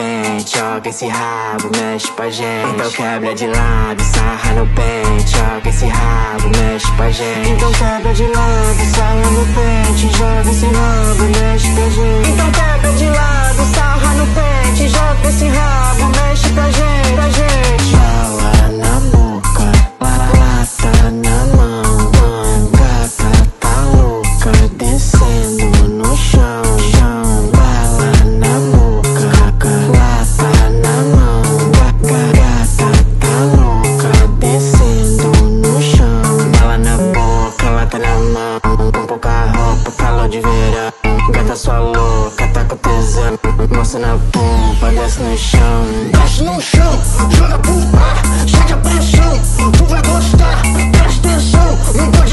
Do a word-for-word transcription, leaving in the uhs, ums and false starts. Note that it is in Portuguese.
pente, joga esse rabo, mexe pra gente. Então quebra de lado, sarra no pente, joga esse rabo, mexe pra gente. Então quebra de lado, sarra no pente, joga esse rabo, mexe pra gente. Então quebra de lado, sarra no pente, joga esse rabo, mexe pra gente, pra gente. Bala na boca, lata na mão, gata tá louca, descendo no chão, chão. Bala na boca, lata na mão, gata tá louca, descendo no chão. Bala na boca, lata na mão, com pouca roupa, calor de verão. Gata sua louca, tá com tesão, mostra na pompa, desce no chão. Desce no chão, joga pro ar, sente a pressão. Tu vai gostar, presta atenção. Não